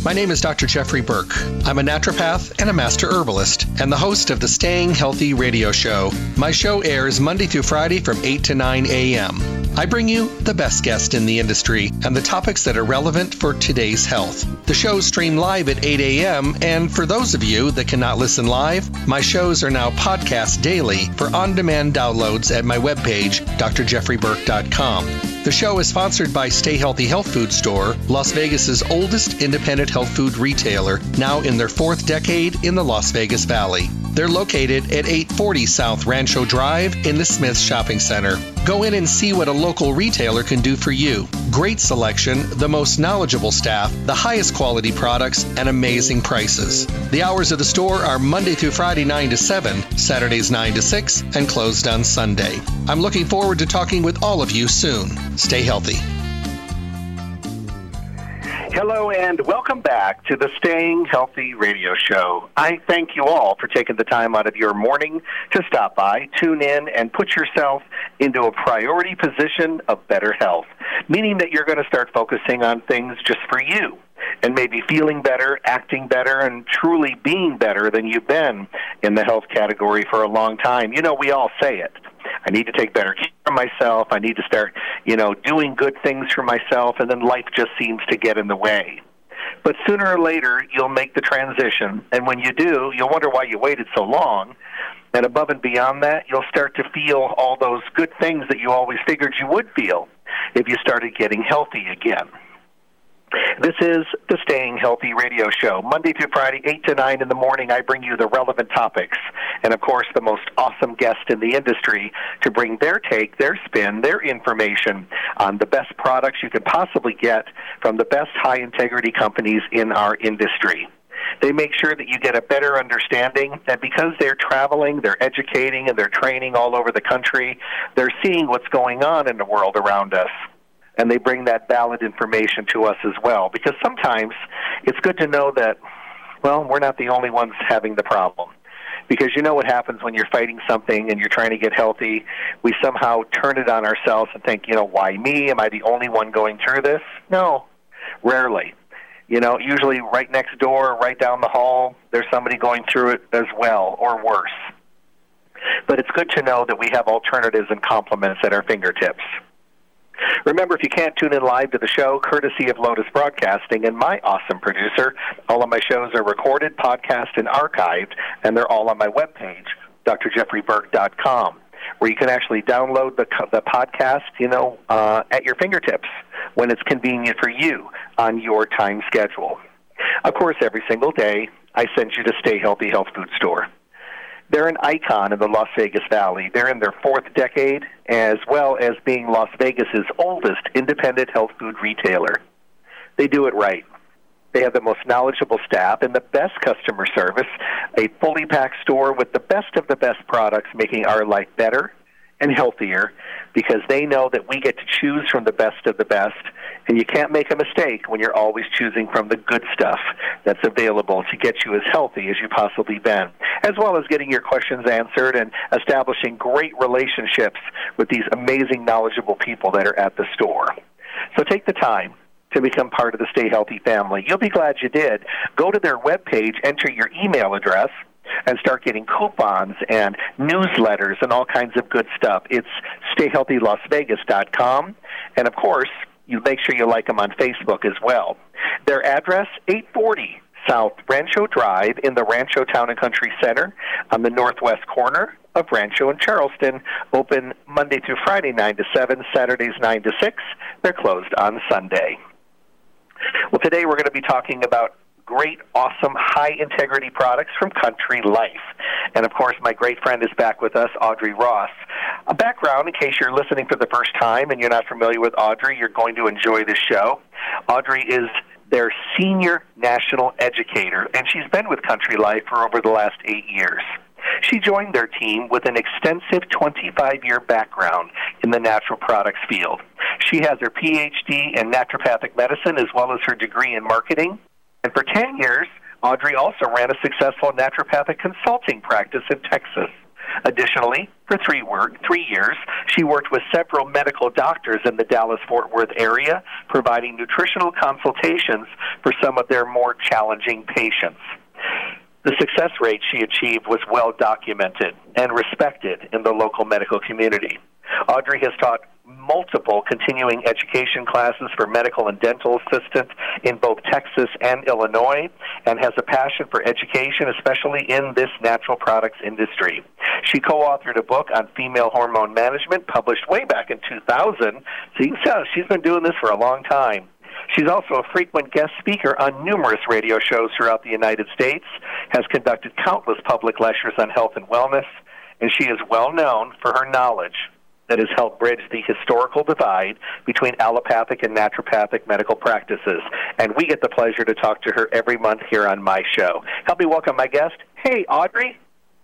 My name is Dr. Jeffrey Burke. I'm a naturopath and a master herbalist and the host of the Staying Healthy radio show. My show airs Monday through Friday from 8 to 9 a.m. I bring you the best guest in the industry and the topics that are relevant for today's health. The shows stream live at 8 a.m. and for those of you that cannot listen live, my shows are now podcast daily for on-demand downloads at my webpage, drjeffreyburke.com. The show is sponsored by Stay Healthy Health Food Store, Las Vegas's oldest independent health food retailer, now in their fourth decade in the Las Vegas Valley. They're located at 840 South Rancho Drive in the Smith Shopping Center. Go in and see what a local retailer can do for you. Great selection, the most knowledgeable staff, the highest quality products, and amazing prices. The hours of the store are Monday through Friday 9 to 7, Saturdays 9 to 6, and closed on Sunday. I'm looking forward to talking with all of you soon. Stay healthy. Hello and welcome back to the Staying Healthy radio show. I thank you all for taking the time out of your morning to stop by, tune in, and put yourself into a priority position of better health, meaning that you're going to start focusing on things just for you and maybe feeling better, acting better, and truly being better than you've been in the health category for a long time. You know, we all say it. I need to take better care of myself. I need to start, doing good things for myself, and then life just seems to get in the way. But sooner or later, you'll make the transition, and when you do, you'll wonder why you waited so long. And above and beyond that, you'll start to feel all those good things that you always figured you would feel if you started getting healthy again. This is the Staying Healthy radio show. Monday through Friday, 8 to 9 in the morning, I bring you the relevant topics and, of course, the most awesome guests in the industry to bring their take, their spin, their information on the best products you could possibly get from the best high-integrity companies in our industry. They make sure that you get a better understanding, and because they're traveling, they're educating, and they're training all over the country, they're seeing what's going on in the world around us. And they bring that valid information to us as well. Because sometimes it's good to know that, we're not the only ones having the problem. Because you know what happens when you're fighting something and you're trying to get healthy, we somehow turn it on ourselves and think, why me? Am I the only one going through this? No, rarely. Usually right next door, right down the hall, there's somebody going through it as well or worse. But it's good to know that we have alternatives and complements at our fingertips. Remember, if you can't tune in live to the show, courtesy of Lotus Broadcasting and my awesome producer, all of my shows are recorded, podcast, and archived, and they're all on my webpage, drjeffreyburke.com, where you can actually download the podcast, at your fingertips when it's convenient for you on your time schedule. Of course, every single day, I send you to Stay Healthy Health Food Store. They're an icon in the Las Vegas Valley. They're in their fourth decade, as well as being Las Vegas's oldest independent health food retailer. They do it right. They have the most knowledgeable staff and the best customer service, a fully packed store with the best of the best products, making our life better and healthier, because they know that we get to choose from the best of the best, and you can't make a mistake when you're always choosing from the good stuff that's available to get you as healthy as you possibly been, as well as getting your questions answered and establishing great relationships with these amazing, knowledgeable people that are at the store. So take the time to become part of the Stay Healthy family. You'll be glad you did. Go to their webpage, enter your email address, and start getting coupons and newsletters and all kinds of good stuff. It's stayhealthylasvegas.com. And, of course, you make sure you like them on Facebook as well. Their address, 840 South Rancho Drive in the Rancho Town and Country Center on the northwest corner of Rancho and Charleston. Open Monday through Friday, 9 to 7, Saturdays 9 to 6. They're closed on Sunday. Well, today we're going to be talking about great, awesome, high-integrity products from Country Life. And, of course, my great friend is back with us, Audrey Ross. A background, in case you're listening for the first time and you're not familiar with Audrey, you're going to enjoy this show. Audrey is their senior national educator, and she's been with Country Life for over the last 8 years. She joined their team with an extensive 25-year background in the natural products field. She has her Ph.D. in naturopathic medicine as well as her degree in marketing. And for 10 years, Audrey also ran a successful naturopathic consulting practice in Texas. Additionally, for 3 years, she worked with several medical doctors in the Dallas-Fort Worth area, providing nutritional consultations for some of their more challenging patients. The success rate she achieved was well documented and respected in the local medical community. Audrey has taught multiple continuing education classes for medical and dental assistants in both Texas and Illinois, and has a passion for education, especially in this natural products industry. She co-authored a book on female hormone management, published way back in 2000, so you can tell she's been doing this for a long time. She's also a frequent guest speaker on numerous radio shows throughout the United States, has conducted countless public lectures on health and wellness, and she is well known for her knowledge that has helped bridge the historical divide between allopathic and naturopathic medical practices. And we get the pleasure to talk to her every month here on my show. Help me welcome my guest. Hey, Audrey.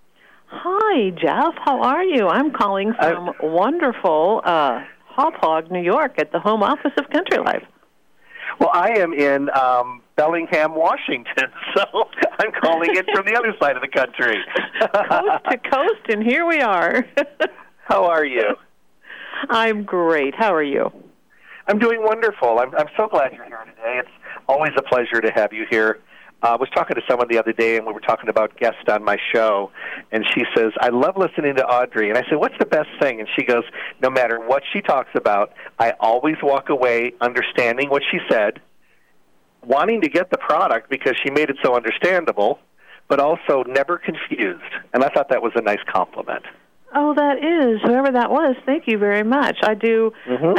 Hi, Jeff. How are you? I'm calling from wonderful Hauppauge, New York, at the home office of Country Life. Well, I am in Bellingham, Washington, so I'm calling it from the other side of the country. Coast to coast, and here we are. How are you? I'm great. How are you? I'm doing wonderful. I'm so glad you're here today. It's always a pleasure to have you here. I was talking to someone the other day, and we were talking about guests on my show, and she says, I love listening to Audrey. And I said, what's the best thing? And she goes, no matter what she talks about, I always walk away understanding what she said, wanting to get the product because she made it so understandable, but also never confused. And I thought that was a nice compliment. Oh, that is. Whoever that was, thank you very much. I do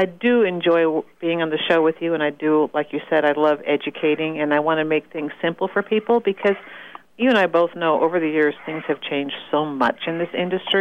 enjoy being on the show with you, and I do, like you said, I love educating, and I want to make things simple for people because you and I both know over the years things have changed so much in this industry,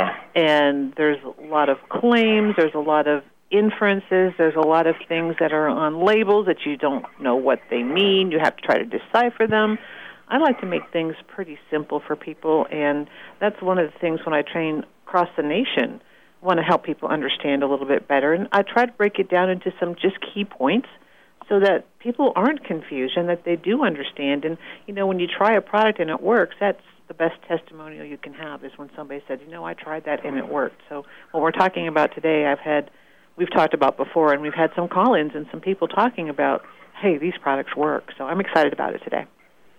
and there's a lot of claims, there's a lot of inferences, there's a lot of things that are on labels that you don't know what they mean. You have to try to decipher them. I like to make things pretty simple for people, and that's one of the things when I train across the nation, I want to help people understand a little bit better. And I try to break it down into some just key points so that people aren't confused and that they do understand. And, you know, when you try a product and it works, that's the best testimonial you can have is when somebody said, you know, I tried that and it worked. So what we're talking about today, we've talked about before, and we've had some call-ins and some people talking about, hey, these products work. So I'm excited about it today.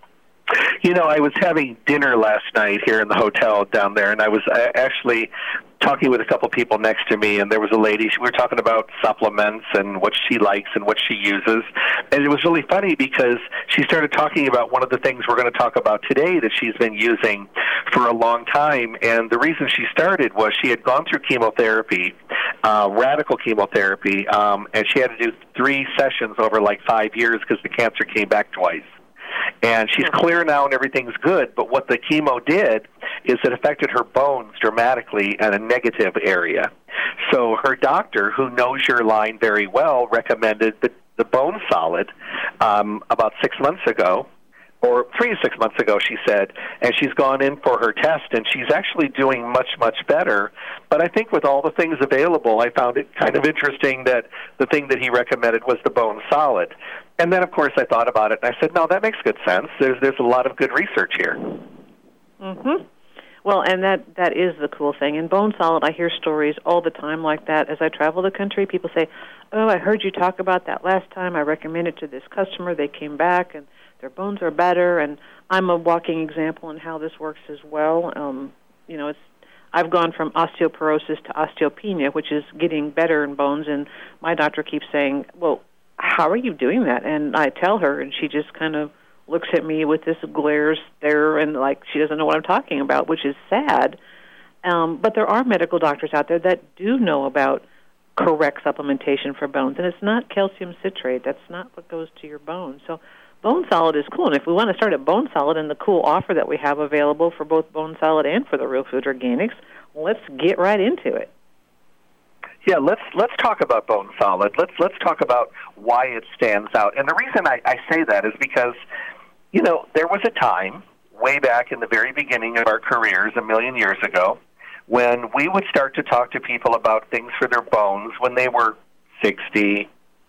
You know, I was having dinner last night here in the hotel down there, and I was actually talking with a couple people next to me, and there was a lady. We were talking about supplements and what she likes and what she uses. And it was really funny because she started talking about one of the things we're going to talk about today that she's been using for a long time. And the reason she started was she had gone through chemotherapy, radical chemotherapy, and she had to do 3 sessions over like 5 years because the cancer came back twice. And she's clear now and everything's good, but what the chemo did is it affected her bones dramatically in a negative area. So her doctor, who knows your line very well, recommended the Bone Solid about 6 months ago, or 3 to 6 months ago, she said, and she's gone in for her test, and she's actually doing much, much better. But I think with all the things available, I found it kind of interesting that the thing that he recommended was the Bone Solid. And then, of course, I thought about it, and I said, no, that makes good sense. There's a lot of good research here. Mm-hmm. Well, and that is the cool thing. In Bone Solid, I hear stories all the time like that. As I travel the country, people say, oh, I heard you talk about that last time. I recommended it to this customer. They came back, and their bones are better. And I'm a walking example in how this works as well. You know, I've gone from osteoporosis to osteopenia, which is getting better in bones, and my doctor keeps saying, well, how are you doing that? And I tell her, and she just kind of looks at me with this glare stare, and like she doesn't know what I'm talking about, which is sad. But there are medical doctors out there that do know about correct supplementation for bones, and it's not calcium citrate. That's not what goes to your bones. So Bone Solid is cool, and if we want to start at Bone Solid and the cool offer that we have available for both Bone Solid and for the Real Food Organics, let's get right into it. Yeah, let's talk about Bone Solid. Let's talk about why it stands out. And the reason I say that is because, you know, there was a time way back in the very beginning of our careers, a million years ago, when we would start to talk to people about things for their bones when they were 60,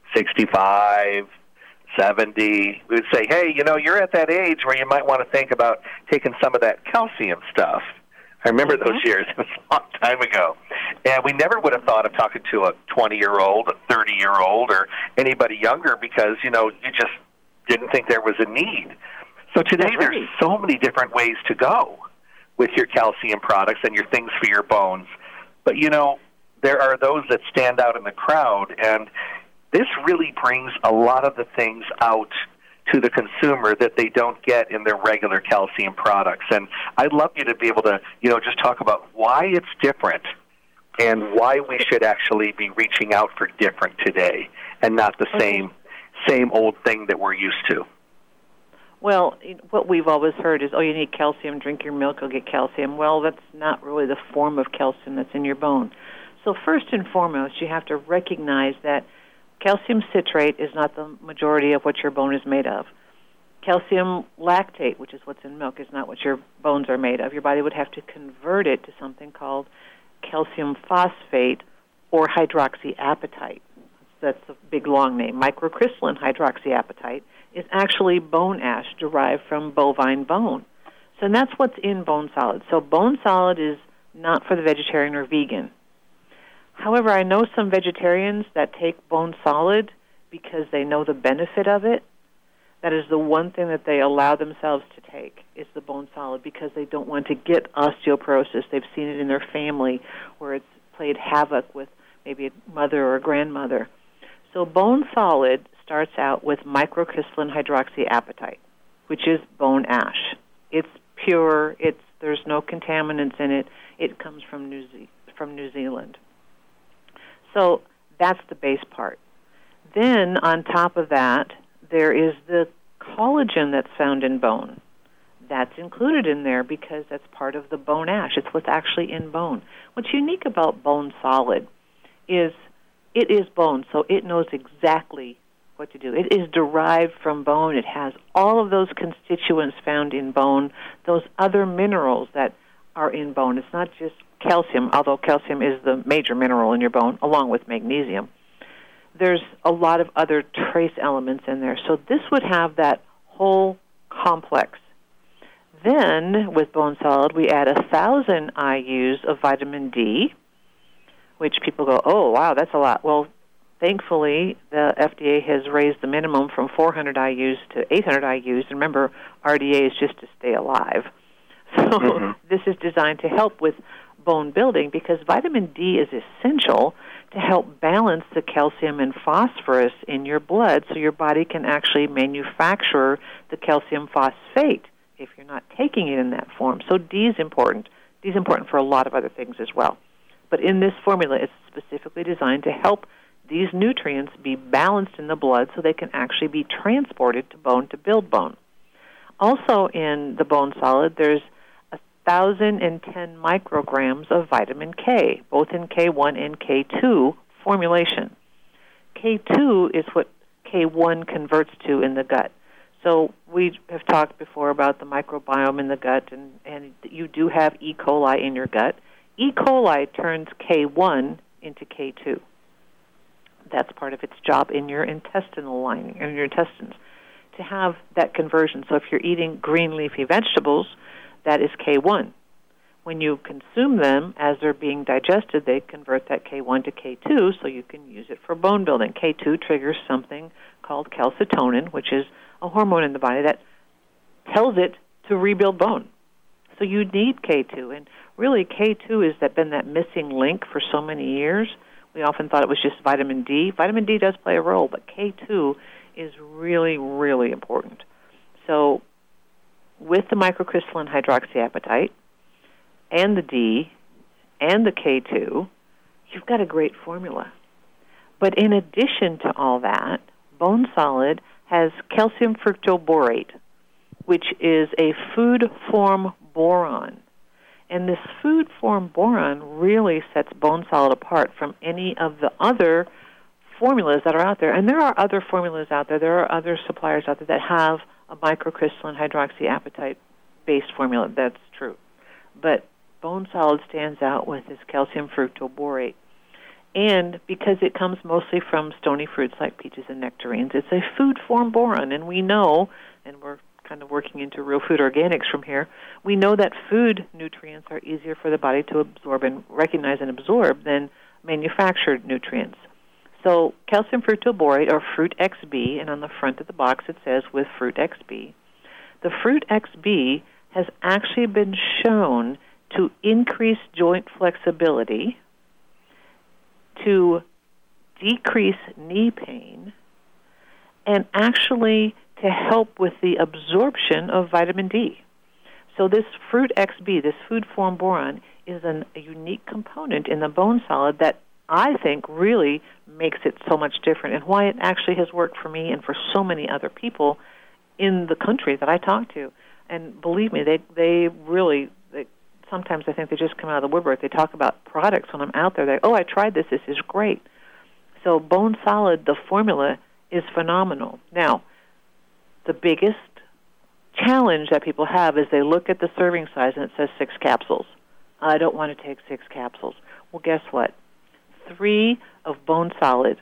65, 70. We would say, hey, you know, you're at that age where you might want to think about taking some of that calcium stuff. I remember those years. It was a long time ago. And we never would have thought of talking to a 20-year-old, a 30-year-old, or anybody younger because, you just didn't think there was a need. So today there's so many different ways to go with your calcium products and your things for your bones. But, there are those that stand out in the crowd, and this really brings a lot of the things out to the consumer that they don't get in their regular calcium products. And I'd love you to be able to, just talk about why it's different and why we should actually be reaching out for different today and not the same old thing that we're used to. Well, what we've always heard is, you need calcium, drink your milk, you'll get calcium. Well, that's not really the form of calcium that's in your bone. So first and foremost, you have to recognize that calcium citrate is not the majority of what your bone is made of. Calcium lactate, which is what's in milk, is not what your bones are made of. Your body would have to convert it to something called calcium phosphate or hydroxyapatite. That's a big, long name. Microcrystalline hydroxyapatite is actually bone ash derived from bovine bone. So that's what's in bone solid. So bone solid is not for the vegetarian or vegan. However, I know some vegetarians that take bone solid because they know the benefit of it. That is the one thing that they allow themselves to take, is the bone solid, because they don't want to get osteoporosis. They've seen it in their family where it's played havoc with maybe a mother or a grandmother. So bone solid starts out with microcrystalline hydroxyapatite, which is bone ash. It's pure. There's no contaminants in it. It comes from New Zealand. So that's the base part. Then on top of that, there is the collagen that's found in bone. That's included in there because that's part of the bone ash. It's what's actually in bone. What's unique about bone solid is it is bone, so it knows exactly what to do. It is derived from bone. It has all of those constituents found in bone, those other minerals that are in bone. It's not just calcium, although calcium is the major mineral in your bone, along with magnesium. There's a lot of other trace elements in there. So this would have that whole complex. Then, with bone solid, we add 1,000 IUs of vitamin D, which people go, oh, wow, that's a lot. Well, thankfully, the FDA has raised the minimum from 400 IUs to 800 IUs. And remember, RDA is just to stay alive. So this is designed to help with bone building because vitamin D is essential to help balance the calcium and phosphorus in your blood so your body can actually manufacture the calcium phosphate if you're not taking it in that form. So D is important. D is important for a lot of other things as well. But in this formula, it's specifically designed to help these nutrients be balanced in the blood so they can actually be transported to bone to build bone. Also in the bone solid, there's 1,010 micrograms of vitamin K, both in K1 and K2 formulation. K2 is what K1 converts to in the gut. So we have talked before about the microbiome in the gut, and you do have E. coli in your gut. E. coli turns K1 into K2. That's part of its job in your intestinal lining, in your intestines, to have that conversion. So if you're eating green leafy vegetables, that is K1. When you consume them, as they're being digested, they convert that K1 to K2, so you can use it for bone building. K2 triggers something called calcitonin, which is a hormone in the body that tells it to rebuild bone. So you need K2, and really K2 has been that missing link for so many years. We often thought it was just vitamin D. Vitamin D does play a role, but K2 is really, really important. So with the microcrystalline hydroxyapatite and the D and the K2, you've got a great formula. But in addition to all that, bone solid has calcium fructoborate, which is a food form boron. And this food form boron really sets bone solid apart from any of the other formulas that are out there. And there are other formulas out there. There are other suppliers out there that have a microcrystalline hydroxyapatite-based formula. That's true. But bone solid stands out with this calcium fructoborate. And because it comes mostly from stony fruits like peaches and nectarines, it's a food form boron. And we know, and we're kind of working into real food organics from here, we know that food nutrients are easier for the body to absorb and recognize and absorb than manufactured nutrients. So calcium fructoborate, or Fruit XB, and on the front of the box it says with Fruit XB. The Fruit XB has actually been shown to increase joint flexibility, to decrease knee pain, and actually to help with the absorption of vitamin D. So this Fruit XB, this food form boron, is a unique component in the bone solid that I think really makes it so much different, and why it actually has worked for me and for so many other people in the country that I talk to. And believe me, they really, sometimes I think they just come out of the woodwork. They talk about products when I'm out there. I tried this. This is great. So Bone Solid, the formula, is phenomenal. Now, the biggest challenge that people have is they look at the serving size and it says 6 capsules. I don't want to take 6 capsules. Well, guess what? 3 of Bone Solid,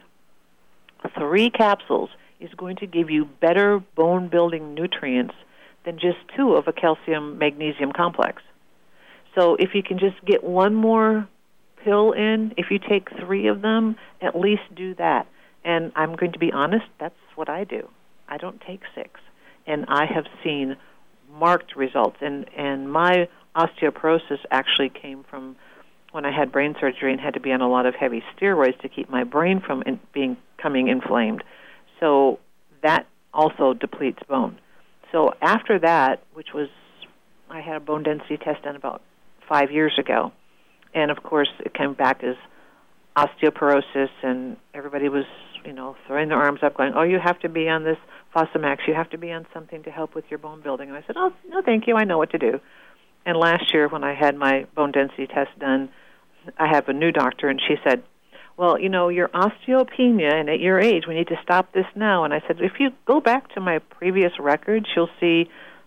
3 capsules is going to give you better bone-building nutrients than just 2 of a calcium-magnesium complex. So if you can just get one more pill in, if you take 3 of them, at least do that. And I'm going to be honest, that's what I do. I don't take 6. And I have seen marked results. And my osteoporosis actually came from when I had brain surgery and had to be on a lot of heavy steroids to keep my brain from becoming inflamed. So that also depletes bone. So after that, which was, I had a bone density test done about 5 years ago. And, of course, it came back as osteoporosis, and everybody was, throwing their arms up going, you have to be on this Fosamax. You have to be on something to help with your bone building. And I said, no, thank you. I know what to do. And last year when I had my bone density test done, I have a new doctor, and she said, well, your osteopenia, and at your age, we need to stop this now. And I said, if you go back to my previous records, you'll see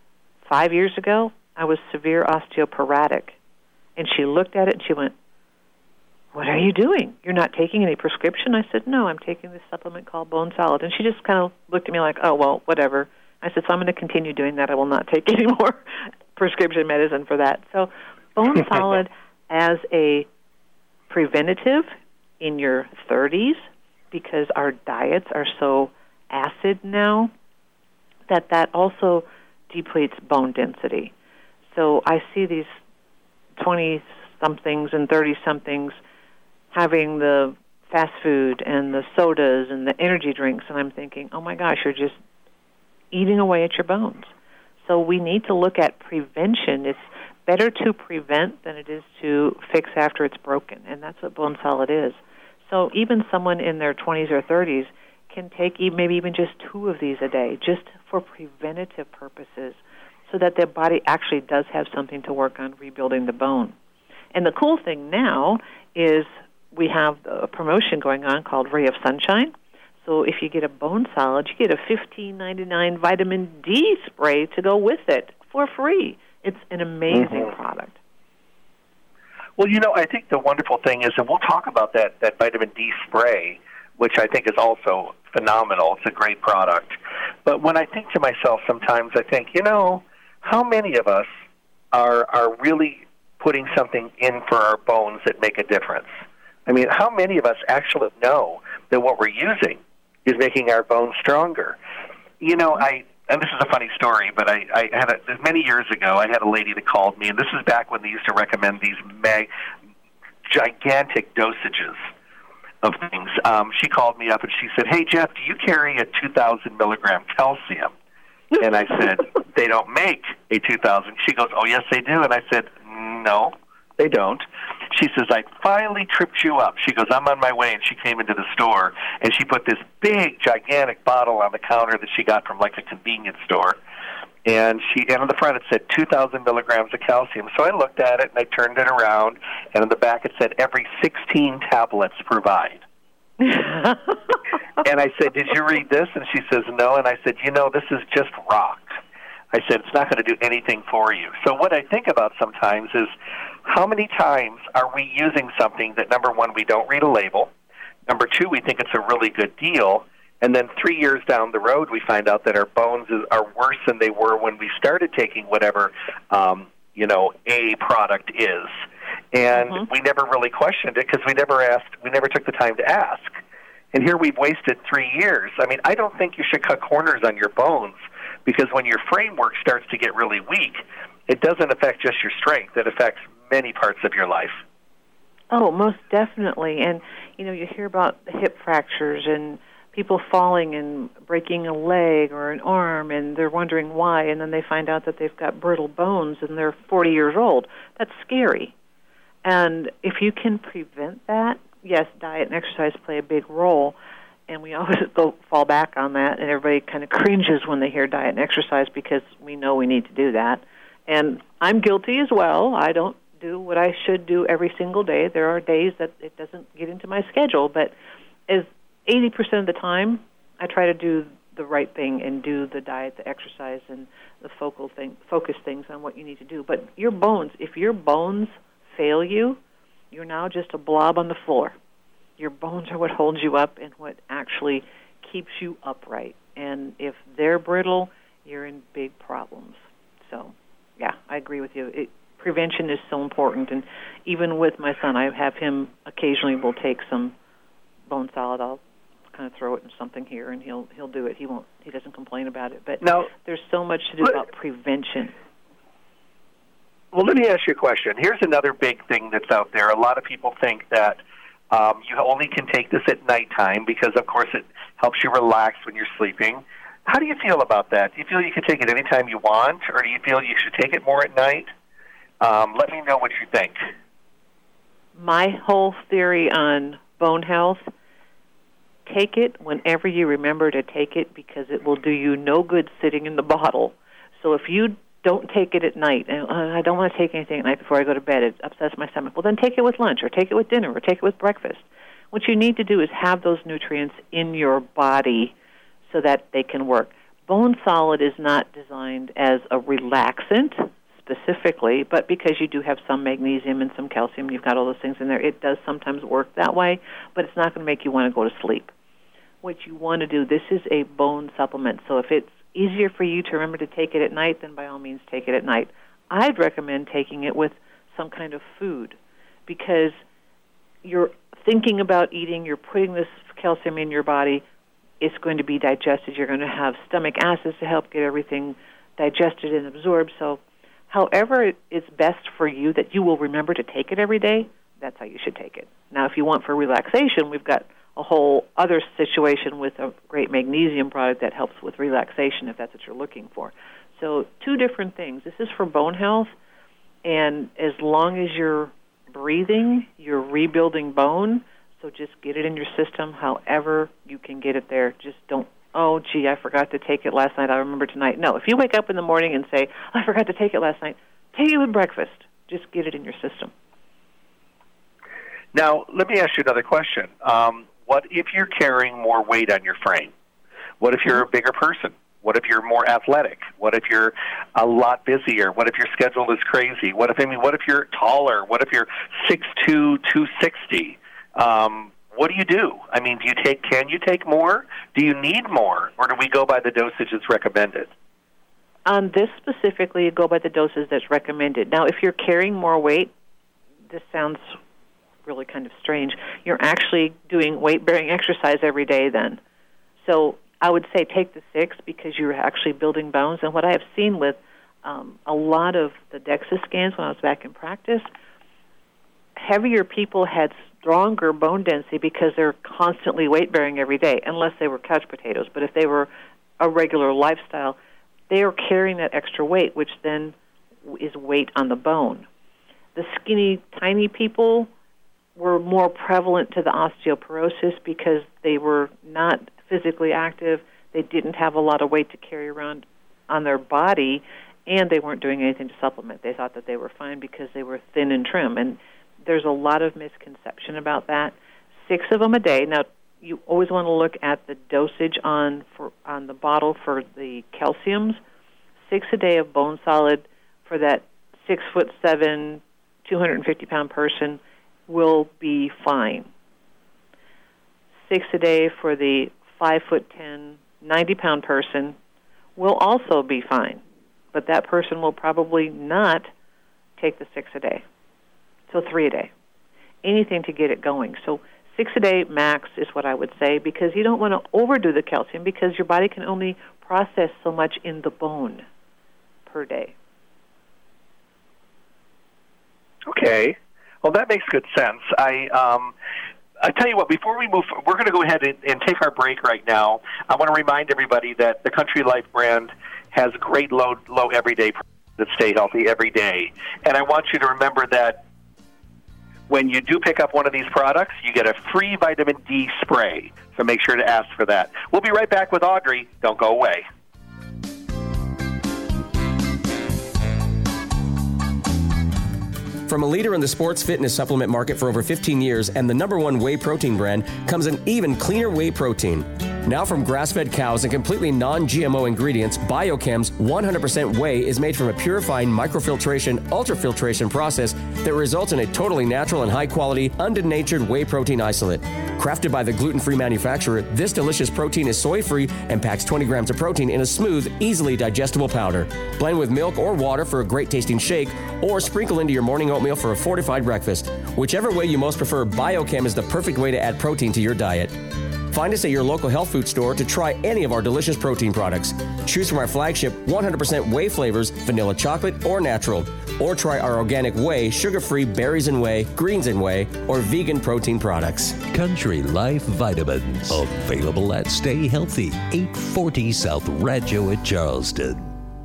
5 years ago, I was severe osteoporotic. And she looked at it, and she went, what are you doing? You're not taking any prescription? I said, no, I'm taking this supplement called Bone Solid. And she just kind of looked at me like, oh, well, whatever. I said, so I'm going to continue doing that. I will not take any more prescription medicine for that. So Bone Solid as a preventative in your 30s, because our diets are so acid now, that also depletes bone density. So I see these 20-somethings and 30-somethings having the fast food and the sodas and the energy drinks, and I'm thinking, oh my gosh, you're just eating away at your bones. So we need to look at prevention. It's better to prevent than it is to fix after it's broken, and that's what Bone Solid is. So even someone in their 20s or 30s can take maybe even just 2 of these a day, just for preventative purposes, so that their body actually does have something to work on rebuilding the bone. And the cool thing now is we have a promotion going on called Ray of Sunshine. So if you get a Bone Solid, you get a $15.99 vitamin D spray to go with it for free. It's an amazing product. Well, I think the wonderful thing is, and we'll talk about that vitamin D spray, which I think is also phenomenal. It's a great product. But when I think to myself sometimes, I think, how many of us are really putting something in for our bones that make a difference? I mean, how many of us actually know that what we're using is making our bones stronger? And this is a funny story, but I had many years ago, I had a lady that called me, and this is back when they used to recommend these gigantic dosages of things. She called me up and she said, hey, Jeff, do you carry a 2,000 milligram calcium? And I said, they don't make a 2,000. She goes, oh, yes, they do. And I said, no, they don't. She says, I finally tripped you up. She goes, I'm on my way. And she came into the store, and she put this big, gigantic bottle on the counter that she got from, like, a convenience store. And on the front it said 2,000 milligrams of calcium. So I looked at it, and I turned it around, and on the back it said every 16 tablets provide. And I said, did you read this? And she says, no. And I said, this is just rock. I said, it's not going to do anything for you. So what I think about sometimes is, how many times are we using something that, number one, we don't read a label, number two, we think it's a really good deal, And then 3 years down the road, we find out that our bones are worse than they were when we started taking whatever, a product is. And we never really questioned it because we never took the time to ask. And here we've wasted 3 years. I mean, I don't think you should cut corners on your bones, because when your framework starts to get really weak, it doesn't affect just your strength. It affects many parts of your life. Oh, most definitely. And, you hear about the hip fractures and people falling and breaking a leg or an arm, and they're wondering why, and then they find out that they've got brittle bones and they're 40 years old. That's scary. And if you can prevent that, yes, diet and exercise play a big role, and we always fall back on that, and everybody kind of cringes when they hear diet and exercise because we know we need to do that. And I'm guilty as well. I don't do what I should do every single day. There are days that it doesn't get into my schedule, but as 80% of the time, I try to do the right thing and do the diet, the exercise, and the focus things on what you need to do. But your bones, if your bones fail you, you're now just a blob on the floor. Your bones are what holds you up and what actually keeps you upright. And if they're brittle, you're in big problems. So, yeah, I agree with you. Prevention is so important. And even with my son, I have him occasionally will take some bone solid. I'll kind of throw it in something here, and he'll do it. He doesn't complain about it. But there's so much to do about prevention. Well, let me ask you a question. Here's another big thing that's out there. A lot of people think that you only can take this at nighttime because, of course, it helps you relax when you're sleeping. How do you feel about that? Do you feel you can take it anytime you want, or do you feel you should take it more at night? Let me know what you think. My whole theory on bone health, take it whenever you remember to take it, because it will do you no good sitting in the bottle. So if you don't take it at night, and I don't want to take anything at night before I go to bed, it upsets my stomach, well, then take it with lunch, or take it with dinner, or take it with breakfast. What you need to do is have those nutrients in your body so that they can work. Bone Solid is not designed as a relaxant specifically, but because you do have some magnesium and some calcium, you've got all those things in there, it does sometimes work that way, but it's not going to make you want to go to sleep. What you want to do, this is a bone supplement, so if it's easier for you to remember to take it at night, then by all means take it at night. I'd recommend taking it with some kind of food, because you're thinking about eating, you're putting this calcium in your body, it's going to be digested, you're going to have stomach acids to help get everything digested and absorbed. So however it's best for you that you will remember to take it every day, that's how you should take it. Now, if you want for relaxation, we've got a whole other situation with a great magnesium product that helps with relaxation if that's what you're looking for. So two different things. This is for bone health, and as long as you're breathing, you're rebuilding bone, so just get it in your system however you can get it there. Just don't, oh, gee, I forgot to take it last night, I'll remember tonight. No, if you wake up in the morning and say, I forgot to take it last night, take it with breakfast. Just get it in your system. Now, let me ask you another question. What if you're carrying more weight on your frame? What if you're a bigger person? What if you're more athletic? What if you're a lot busier? What if your schedule is crazy? What if you're taller? What if you're 6'2", 260? What do you do? I mean, can you take more? Do you need more? Or do we go by the dosage that's recommended? On this specifically, you go by the dosage that's recommended. Now, if you're carrying more weight, this sounds really kind of strange. You're actually doing weight-bearing exercise every day then. So I would say take the 6 because you're actually building bones. And what I have seen with a lot of the DEXA scans when I was back in practice, heavier people had stronger bone density because they're constantly weight-bearing every day, unless they were couch potatoes. But if they were a regular lifestyle, they are carrying that extra weight, which then is weight on the bone. The skinny, tiny people were more prevalent to the osteoporosis because they were not physically active, they didn't have a lot of weight to carry around on their body, and they weren't doing anything to supplement. They thought that they were fine because they were thin and trim, and there's a lot of misconception about that. 6 of them a day. Now, you always want to look at the dosage on the bottle for the calciums. 6 a day of Bone Solid for that 6'7", 250-pound person will be fine. 6 a day for the 5'10", 90-pound person will also be fine, but that person will probably not take the 6 a day. So 3 a day. Anything to get it going. So 6 a day max is what I would say, because you don't want to overdo the calcium, because your body can only process so much in the bone per day. Okay. Well, that makes good sense. I tell you what, before we move, we're going to go ahead and take our break right now. I want to remind everybody that the Country Life brand has great low everyday products that stay healthy every day. And I want you to remember that when you do pick up one of these products, you get a free vitamin D spray. So make sure to ask for that. We'll be right back with Audrey. Don't go away. From a leader in the sports fitness supplement market for over 15 years and the #1 whey protein brand comes an even cleaner whey protein. Now from grass-fed cows and completely non-GMO ingredients, Biochem's 100% whey is made from a purifying microfiltration, ultrafiltration process that results in a totally natural and high-quality, undenatured whey protein isolate. Crafted by the gluten-free manufacturer, this delicious protein is soy-free and packs 20 grams of protein in a smooth, easily digestible powder. Blend with milk or water for a great-tasting shake, or sprinkle into your morning oatmeal for a fortified breakfast. Whichever way you most prefer, Biochem is the perfect way to add protein to your diet. Find us at your local health food store to try any of our delicious protein products. Choose from our flagship 100% whey flavors, vanilla chocolate or natural. Or try our organic whey, sugar-free berries and whey, greens and whey, or vegan protein products. Country Life Vitamins. Available at Stay Healthy, 840 South Rancho at Charleston.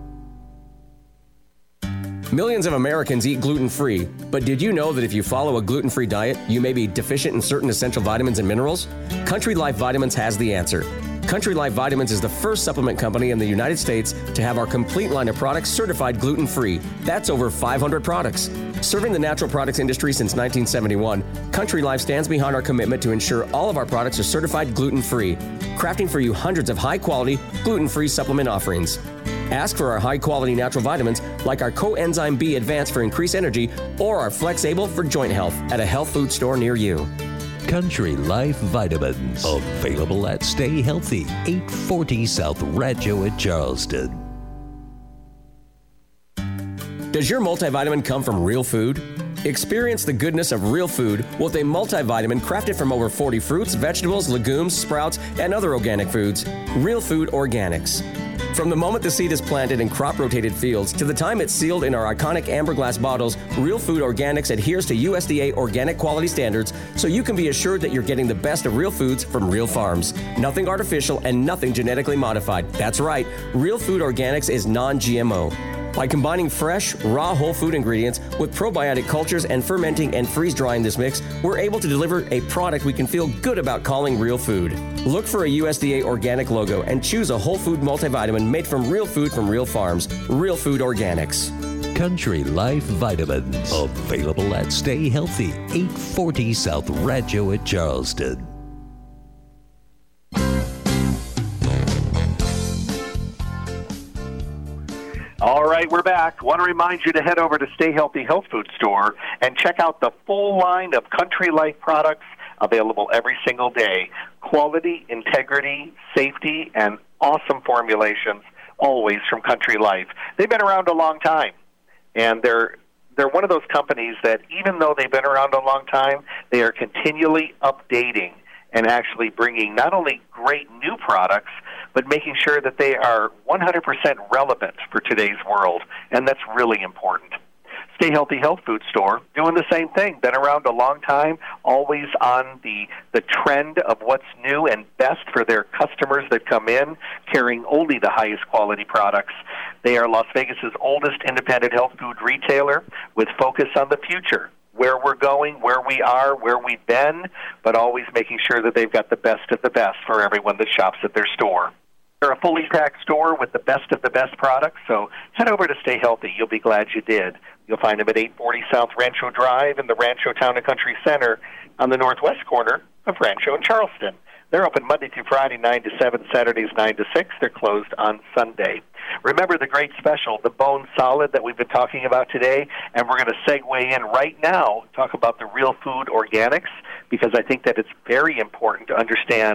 Millions of Americans eat gluten-free, but did you know that if you follow a gluten-free diet, you may be deficient in certain essential vitamins and minerals? Country Life Vitamins has the answer. Country Life Vitamins is the first supplement company in the United States to have our complete line of products certified gluten-free. That's over 500 products. Serving the natural products industry since 1971, Country Life stands behind our commitment to ensure all of our products are certified gluten-free, crafting for you hundreds of high-quality, gluten-free supplement offerings. Ask for our high-quality natural vitamins like our Coenzyme B Advanced for increased energy or our Flexable for joint health at a health food store near you. Country Life Vitamins. Available at Stay Healthy, 840 South Rancho at Charleston. Does your multivitamin come from real food? Experience the goodness of real food with a multivitamin crafted from over 40 fruits, vegetables, legumes, sprouts, and other organic foods. Real Food Organics. From the moment the seed is planted in crop-rotated fields to the time it's sealed in our iconic amber glass bottles, Real Food Organics adheres to USDA organic quality standards, so you can be assured that you're getting the best of real foods from real farms. Nothing artificial and nothing genetically modified. That's right, Real Food Organics is non-GMO. By combining fresh, raw whole food ingredients with probiotic cultures and fermenting and freeze-drying this mix, we're able to deliver a product we can feel good about calling real food. Look for a USDA organic logo and choose a whole food multivitamin made from real food from real farms. Real Food Organics. Country Life Vitamins. Available at Stay Healthy, 840 South Rancho at Charleston. All right, we're back. Want to remind you to head over to Stay Healthy Health Food Store and check out the full line of Country Life products available every single day. Quality, integrity, safety, and awesome formulations, always from Country Life. They've been around a long time, and they're one of those companies that even though they've been around a long time, they are continually updating and actually bringing not only great new products, but making sure that they are 100% relevant for today's world, and that's really important. Stay Healthy Health Food Store, doing the same thing, been around a long time, always on the trend of what's new and best for their customers that come in, carrying only the highest quality products. They are Las Vegas's oldest independent health food retailer with focus on the future, where we're going, where we are, where we've been, but always making sure that they've got the best of the best for everyone that shops at their store. They're a fully packed store with the best of the best products, so head over to Stay Healthy. You'll be glad you did. You'll find them at 840 South Rancho Drive in the Rancho Town and Country Center on the northwest corner of Rancho and Charleston. They're open Monday through Friday, 9 to 7, Saturdays 9 to 6. They're closed on Sunday. Remember the great special, the Bone Solid, that we've been talking about today, and we're going to segue in right now, talk about the Real Food Organics, because I think that it's very important to understand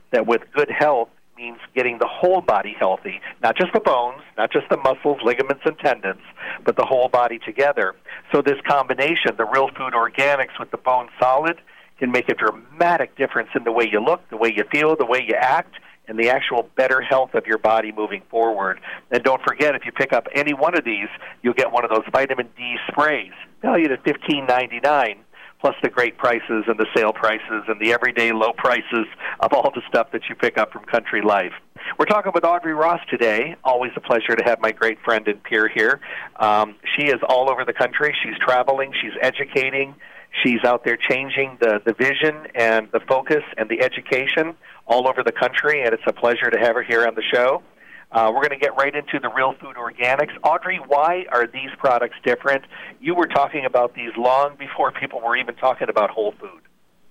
that with good health means getting the whole body healthy, not just the bones, not just the muscles, ligaments, and tendons, but the whole body together. So this combination, the Real Food Organics with the Bone Solid, can make a dramatic difference in the way you look, the way you feel, the way you act, and the actual better health of your body moving forward. And don't forget, if you pick up any one of these, you'll get one of those vitamin D sprays, valued at $15.99, plus the great prices and the sale prices and the everyday low prices of all the stuff that you pick up from Country Life. We're talking with Audrey Ross today. Always a pleasure to have my great friend and peer here. She is all over the country. She's traveling. She's educating. She's out there changing the vision and the focus and the education all over the country, and it's a pleasure to have her here on the show. We're going to get right into the Real Food Organics. Audrey, why are these products different? You were talking about these long before people were even talking about whole food.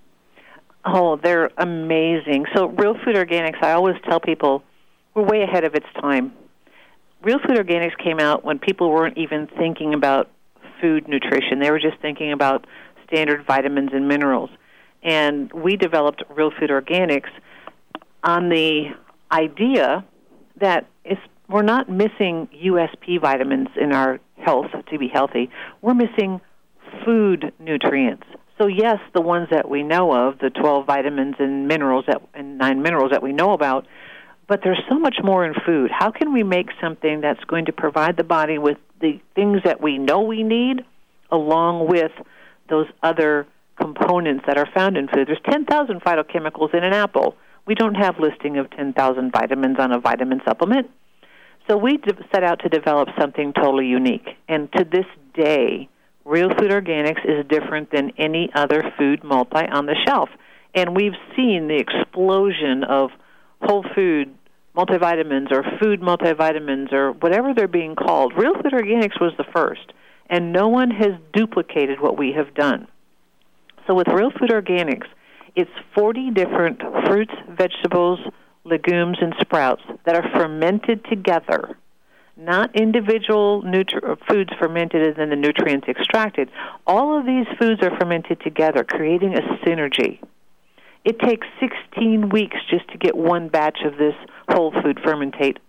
Oh, they're amazing. So Real Food Organics, I always tell people, we're way ahead of its time. Real Food Organics came out when people weren't even thinking about food nutrition. They were just thinking about standard vitamins and minerals. And we developed Real Food Organics on the idea that we're not missing USP vitamins in our health to be healthy. We're missing food nutrients. So yes, the ones that we know of, the 12 vitamins and minerals and 9 minerals that we know about, but there's so much more in food. How can we make something that's going to provide the body with the things that we know we need, along with those other components that are found in food? There's 10,000 phytochemicals in an apple. We don't have listing of 10,000 vitamins on a vitamin supplement. So we set out to develop something totally unique. And to this day, Real Food Organics is different than any other food multi on the shelf. And we've seen the explosion of whole food multivitamins or food multivitamins or whatever they're being called. Real Food Organics was the first, and no one has duplicated what we have done. So with Real Food Organics, it's 40 different fruits, vegetables, legumes, and sprouts that are fermented together, not individual foods fermented and then the nutrients extracted. All of these foods are fermented together, creating a synergy. It takes 16 weeks just to get one batch of this whole food fermented.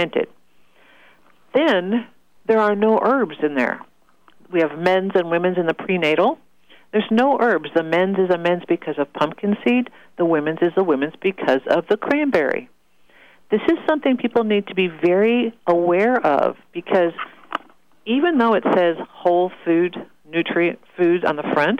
Then there are no herbs in there. We have men's and women's in the prenatal. There's no herbs. The men's is a men's because of pumpkin seed. The women's is the women's because of the cranberry. This is something people need to be very aware of, because even though it says whole food, nutrient foods on the front,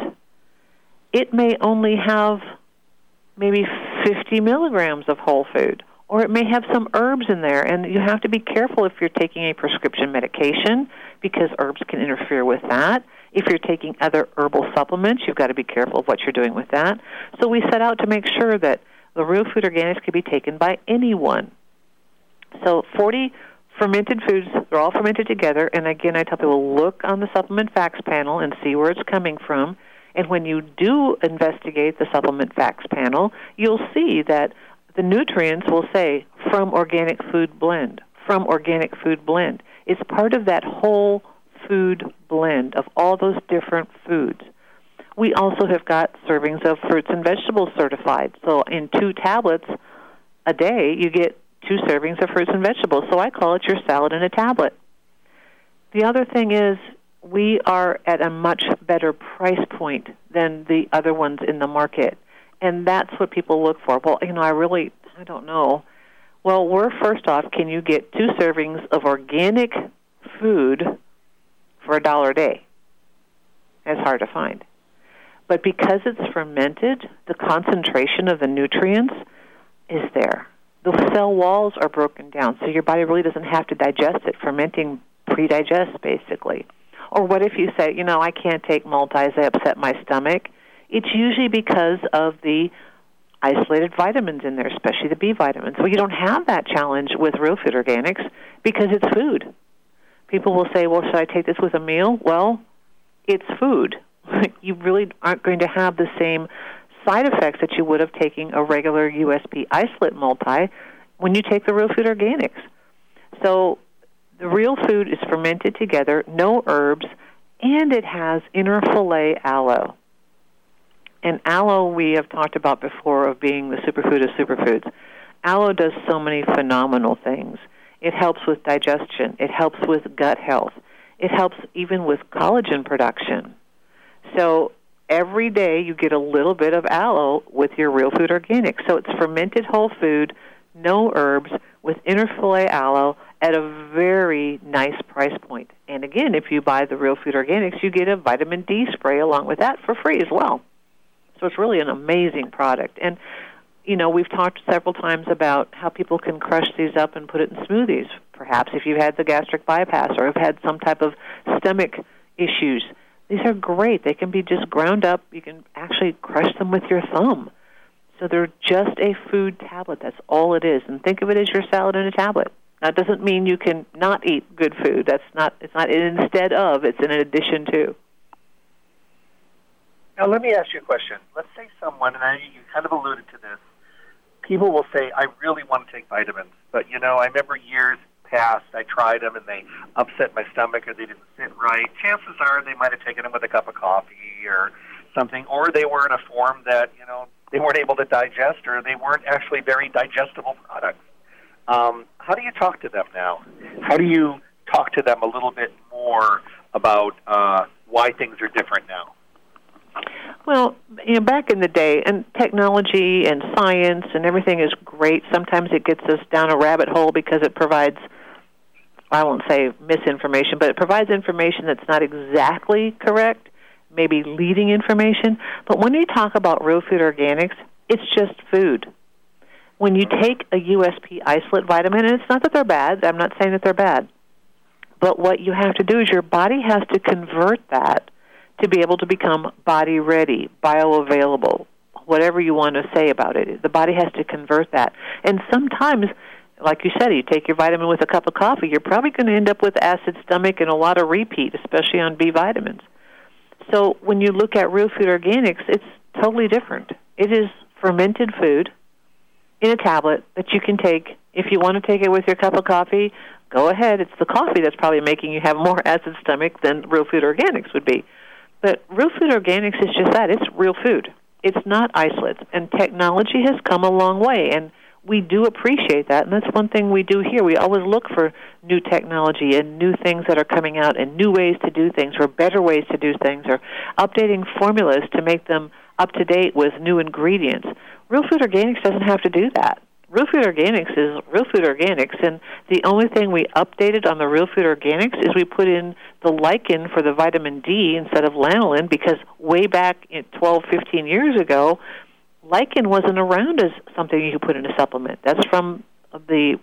it may only have maybe 50 milligrams of whole food, or it may have some herbs in there, and you have to be careful if you're taking a prescription medication, because herbs can interfere with that. If you're taking other herbal supplements, you've got to be careful of what you're doing with that. So we set out to make sure that the Real Food Organics can be taken by anyone. So 40 fermented foods, they're all fermented together, and again, I tell people, look on the supplement facts panel and see where it's coming from. And when you do investigate the supplement facts panel, you'll see that the nutrients will say, from organic food blend, from organic food blend. It's part of that whole food blend of all those different foods. We also have got servings of fruits and vegetables certified. So in 2 tablets a day, you get 2 servings of fruits and vegetables. So I call it your salad in a tablet. The other thing is, we are at a much better price point than the other ones in the market. And that's what people look for. Well, I don't know. Well, first off, can you get 2 servings of organic food for $1 a day? It's hard to find. But because it's fermented, the concentration of the nutrients is there. The cell walls are broken down, so your body really doesn't have to digest it. Fermenting pre-digests, basically. Or what if you say, I can't take multis, they upset my stomach? It's usually because of the isolated vitamins in there, especially the B vitamins. Well, you don't have that challenge with Real Food Organics because it's food. People will say, well, should I take this with a meal? Well, it's food. You really aren't going to have the same side effects that you would have taking a regular USP isolate multi when you take the Real Food Organics. So the real food is fermented together, no herbs, and it has inner fillet aloe. And aloe, we have talked about before of being the superfood of superfoods. Aloe does so many phenomenal things. It helps with digestion. It helps with gut health. It helps even with collagen production. So every day you get a little bit of aloe with your Real Food Organics. So it's fermented whole food, no herbs, with inner fillet aloe at a very nice price point. And again, if you buy the Real Food Organics, you get a vitamin D spray along with that for free as well. So it's really an amazing product. And, you know, we've talked several times about how people can crush these up and put it in smoothies. Perhaps if you've had the gastric bypass or have had some type of stomach issues, these are great. They can be just ground up. You can actually crush them with your thumb. So they're just a food tablet. That's all it is. And think of it as your salad in a tablet. That doesn't mean you can not eat good food. It's not instead of, it's in addition to. Now, let me ask you a question. Let's say someone, and you kind of alluded to this, people will say, I really want to take vitamins, but, you know, I remember years past, I tried them and they upset my stomach or they didn't sit right. Chances are they might have taken them with a cup of coffee or something, or they were in a form that, you know, they weren't able to digest or they weren't actually very digestible products. How do you talk to them now? How do you talk to them a little bit more about why things are different now? Well, you know, back in the day, and technology and science and everything is great. Sometimes it gets us down a rabbit hole because it provides, I won't say misinformation, but it provides information that's not exactly correct, maybe leading information. But when you talk about Real Food Organics, it's just food. When you take a USP isolate vitamin, and it's not that they're bad, I'm not saying that they're bad, but what you have to do is your body has to convert that to be able to become body-ready, bioavailable, whatever you want to say about it. The body has to convert that. And sometimes, like you said, you take your vitamin with a cup of coffee, you're probably going to end up with acid stomach and a lot of repeat, especially on B vitamins. So when you look at Real Food Organics, it's totally different. It is fermented food in a tablet that you can take. If you want to take it with your cup of coffee, go ahead. It's the coffee that's probably making you have more acid stomach than Real Food Organics would be. But Real Food Organics is just that. It's real food. It's not isolates. And technology has come a long way, and we do appreciate that, and that's one thing we do here. We always look for new technology and new things that are coming out and new ways to do things or better ways to do things or updating formulas to make them up to date with new ingredients. Real Food Organics doesn't have to do that. Real Food Organics is Real Food Organics, and the only thing we updated on the Real Food Organics is we put in the lichen for the vitamin D instead of lanolin, because way back 12, 15 years ago, lichen wasn't around as something you could put in a supplement. That's from the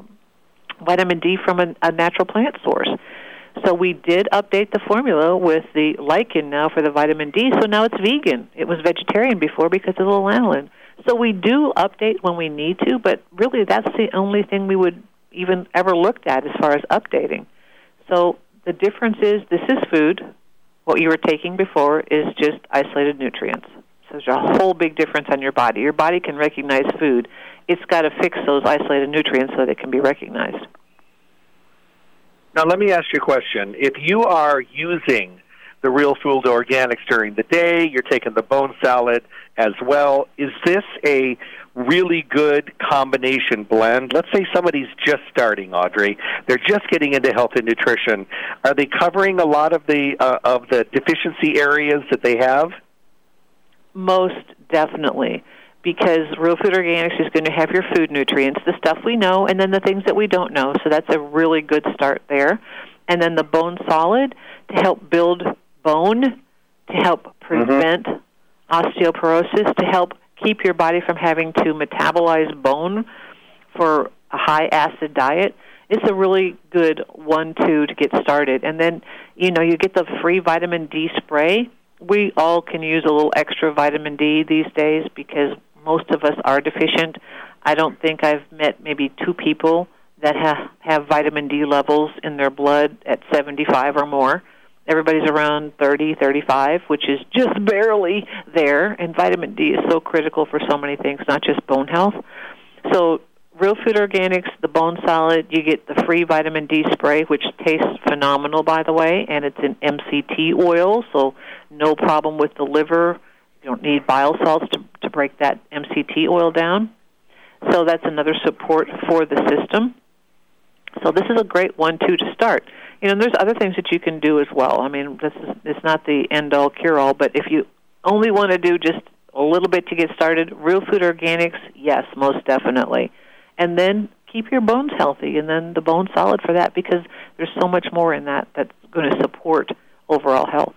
vitamin D from a natural plant source. So we did update the formula with the lichen now for the vitamin D, so now it's vegan. It was vegetarian before because of the lanolin. So we do update when we need to, but really that's the only thing we would even ever looked at as far as updating. So the difference is this is food. What you were taking before is just isolated nutrients. So there's a whole big difference on your body. Your body can recognize food. It's got to fix those isolated nutrients so they can be recognized. Now let me ask you a question. If you are using the Real Food Organics during the day, you're taking the bone salad as well, is this a really good combination blend? Let's say somebody's just starting, Audrey. They're just getting into health and nutrition. Are they covering a lot of the deficiency areas that they have? Most definitely, because Real Food Organics is going to have your food nutrients, the stuff we know, and then the things that we don't know. So that's a really good start there. And then the bone solid to help build bone, to help prevent osteoporosis, to help keep your body from having to metabolize bone for a high-acid diet. It's a really good 1-2 to get started. And then, you know, you get the free vitamin D spray. We all can use a little extra vitamin D these days because most of us are deficient. I don't think I've met maybe 2 people that have vitamin D levels in their blood at 75 or more. Everybody's around 30, 35, which is just barely there. And vitamin D is so critical for so many things, not just bone health. So Real Food Organics, the bone solid, you get the free vitamin D spray, which tastes phenomenal, by the way, and it's in MCT oil, so no problem with the liver You don't need bile salts to break that MCT oil down. So that's another support for the system. So this is a great 1-2 to start. And there's other things that you can do as well. I mean, it's not the end-all, cure-all, but if you only want to do just a little bit to get started, Real Food Organics, yes, most definitely. And then keep your bones healthy, and then the Bone Solid for that, because there's so much more in that that's going to support overall health.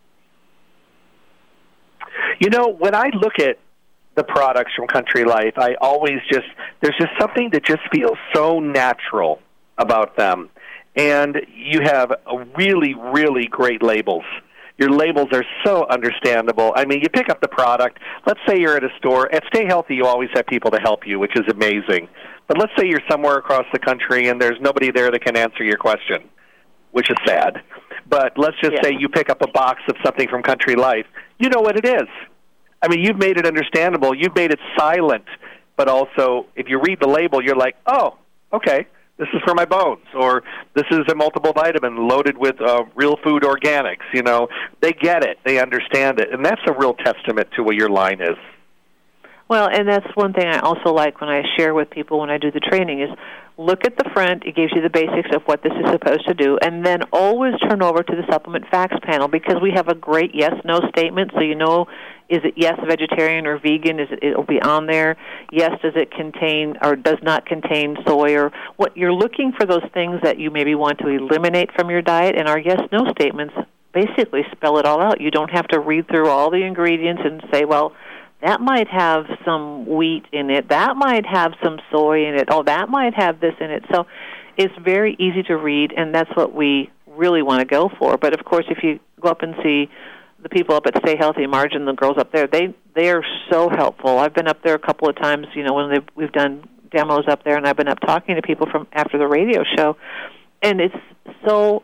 When I look at the products from Country Life, I always there's just something that just feels so natural about them. And you have really, really great labels. Your labels are so understandable. I mean, you pick up the product. Let's say you're at a store. At Stay Healthy, you always have people to help you, which is amazing. But let's say you're somewhere across the country and there's nobody there that can answer your question, which is sad. But let's just say you pick up a box of something from Country Life. You know what it is. I mean, you've made it understandable. You've made it silent. But also, if you read the label, you're like, oh, okay, this is for my bones. Or this is a multiple vitamin loaded with Real Food Organics. They get it. They understand it. And that's a real testament to what your line is. Well, and that's one thing I also like when I share with people when I do the training is look at the front. It gives you the basics of what this is supposed to do, and then always turn over to the supplement facts panel because we have a great yes/no statement, so is it yes vegetarian or vegan? It'll be on there. Yes, does it contain or does not contain soy, or what you're looking for those things that you maybe want to eliminate from your diet, and our yes/no statements basically spell it all out. You don't have to read through all the ingredients and say, well, that might have some wheat in it. That might have some soy in it. Oh, that might have this in it. So it's very easy to read, and that's what we really want to go for. But, of course, if you go up and see the people up at Stay Healthy, Margin, the girls up there, they are so helpful. I've been up there a couple of times, when we've done demos up there, and I've been up talking to people from after the radio show. And it's so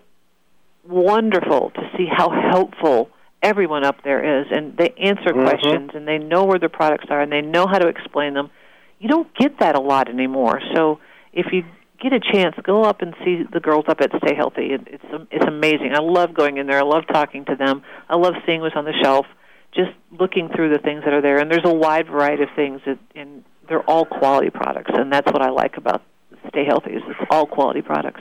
wonderful to see how helpful everyone up there is, and they answer questions, and they know where their products are, and they know how to explain them. You don't get that a lot anymore. So if you get a chance, go up and see the girls up at Stay Healthy. It's amazing. I love going in there. I love talking to them. I love seeing what's on the shelf, just looking through the things that are there. And there's a wide variety of things, and they're all quality products, and that's what I like about Stay Healthy is it's all quality products.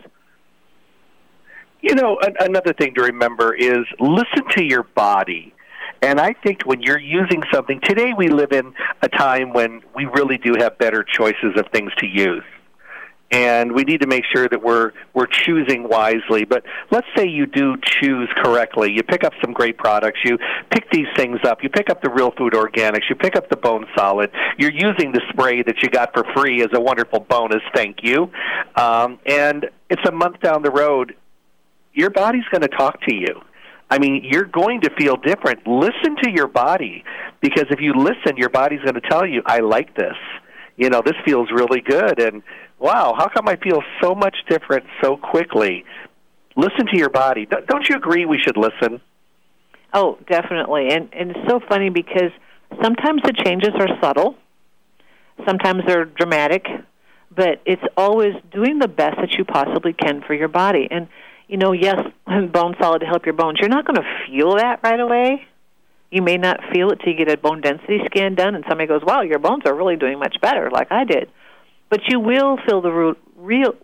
Another thing to remember is listen to your body. And I think when you're using something, today we live in a time when we really do have better choices of things to use. And we need to make sure that we're choosing wisely. But let's say you do choose correctly. You pick up some great products. You pick these things up. You pick up the Real Food Organics. You pick up the Bone Solid. You're using the spray that you got for free as a wonderful bonus, thank you. And it's a month down the road. Your body's going to talk to you. I mean, you're going to feel different. Listen to your body, because if you listen, your body's going to tell you, I like this. This feels really good. And, wow, how come I feel so much different so quickly? Listen to your body. Don't you agree we should listen? Oh, definitely. And it's so funny because sometimes the changes are subtle. Sometimes they're dramatic. But it's always doing the best that you possibly can for your body. And yes, Bone Solid to help your bones. You're not going to feel that right away. You may not feel it till you get a bone density scan done, and somebody goes, "Wow, your bones are really doing much better," like I did. But you will feel the Real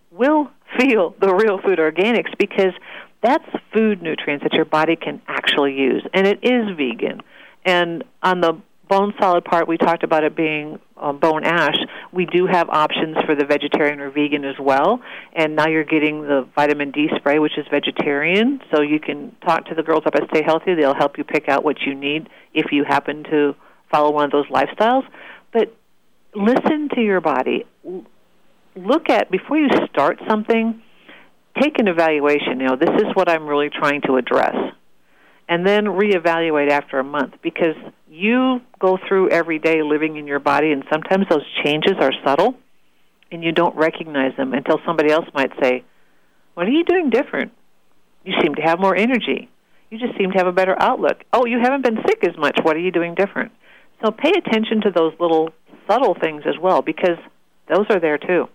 Food Organics because that's food nutrients that your body can actually use, and it is vegan. And on the Bone Solid part, we talked about it being bone ash. We do have options for the vegetarian or vegan as well. And now you're getting the vitamin D spray, which is vegetarian. So you can talk to the girls up at Stay Healthy. They'll help you pick out what you need if you happen to follow one of those lifestyles. But listen to your body. Look at, before you start something, take an evaluation. This is what I'm really trying to address. And then reevaluate after a month, because you go through every day living in your body, and sometimes those changes are subtle, and you don't recognize them until somebody else might say, what are you doing different? You seem to have more energy. You just seem to have a better outlook. Oh, you haven't been sick as much. What are you doing different? So pay attention to those little subtle things as well, because those are there too.